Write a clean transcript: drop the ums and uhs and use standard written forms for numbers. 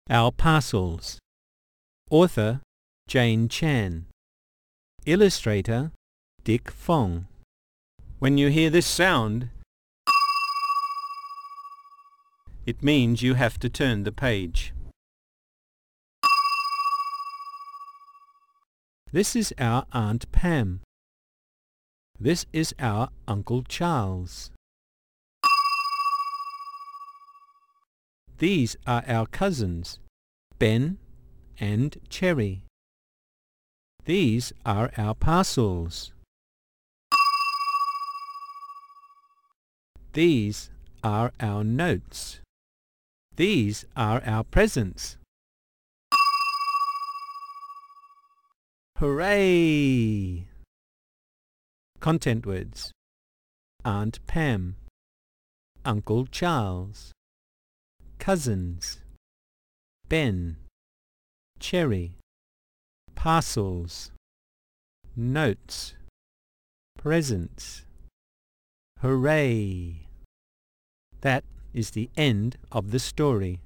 Our Parcels. Author Jane Chan. Illustrator Dick Fong. When you hear this sound, it means you have to turn the page. This is our Aunt Pam. This is our Uncle Charles. These are our cousins, Ben and Cherry. These are our parcels. These are our notes. These are our presents. Hooray! Content words: Aunt Pam, Uncle Charles, cousins, Ben, Cherry, parcels, notes, presents. Hooray! That is the end of the story.